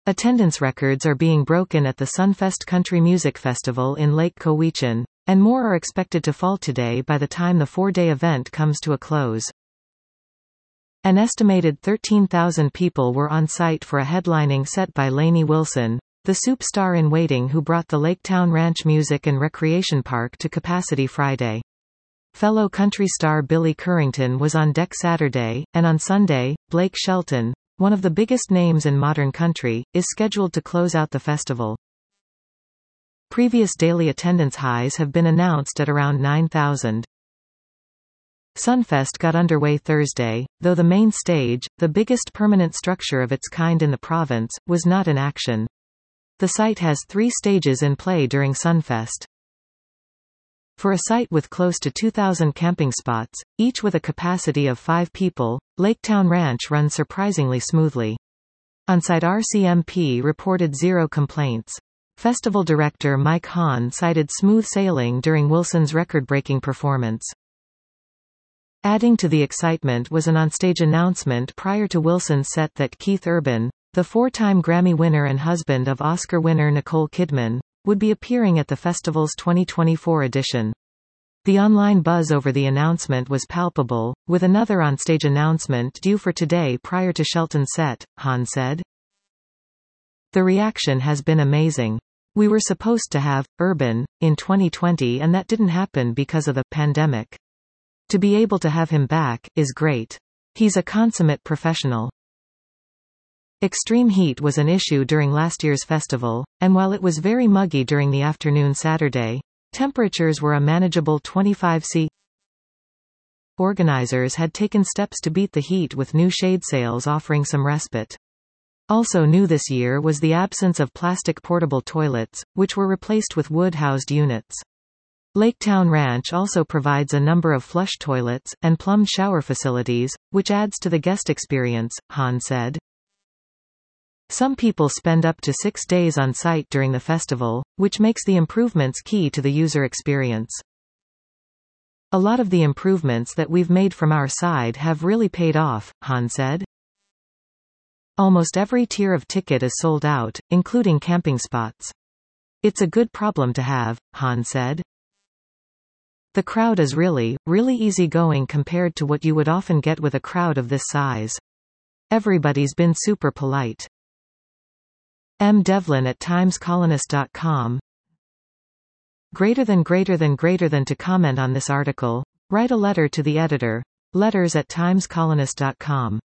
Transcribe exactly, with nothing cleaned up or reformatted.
Attendance records are being broken at the Sunfest Country Music Festival in Lake Cowichan, and more are expected to fall today by the time the four-day event comes to a close. An estimated thirteen thousand people were on site for a headlining set by Lainey Wilson, the soup star in waiting who brought the Laketown Ranch Music and Recreation Park to capacity Friday. Fellow country star Billy Currington was on deck Saturday, and on Sunday, Blake Shelton, one of the biggest names in modern country, is scheduled to close out the festival. Previous daily attendance highs have been announced at around nine thousand. Sunfest got underway Thursday, though the main stage, the biggest permanent structure of its kind in the province, was not in action. The site has three stages in play during Sunfest. For a site with close to two thousand camping spots, each with a capacity of five people, Laketown Ranch runs surprisingly smoothly. On-site R C M P reported zero complaints. Festival director Mike Hahn cited smooth sailing during Wilson's record-breaking performance. Adding to the excitement was an onstage announcement prior to Wilson's set that Keith Urban, the four-time Grammy winner and husband of Oscar winner Nicole Kidman, would be appearing at the festival's twenty twenty-four edition. The online buzz over the announcement was palpable, with another onstage announcement due for today prior to Shelton's set, Hahn said. The reaction has been amazing. We were supposed to have Urban in twenty twenty and that didn't happen because of the pandemic. To be able to have him back is great. He's a consummate professional. Extreme heat was an issue during last year's festival, and while it was very muggy during the afternoon Saturday, temperatures were a manageable twenty-five degrees Celsius. Organizers had taken steps to beat the heat with new shade sails offering some respite. Also new this year was the absence of plastic portable toilets, which were replaced with wood-housed units. Laketown Ranch also provides a number of flush toilets, and plumbed shower facilities, which adds to the guest experience, Hahn said. Some people spend up to six days on site during the festival, which makes the improvements key to the user experience. A lot of the improvements that we've made from our side have really paid off, Hahn said. Almost every tier of ticket is sold out, including camping spots. It's a good problem to have, Hahn said. The crowd is really, really easygoing compared to what you would often get with a crowd of this size. Everybody's been super polite. M. Devlin at times colonist dot com. Greater than greater than greater than to comment on this article, write a letter to the editor. Letters at times colonist dot com.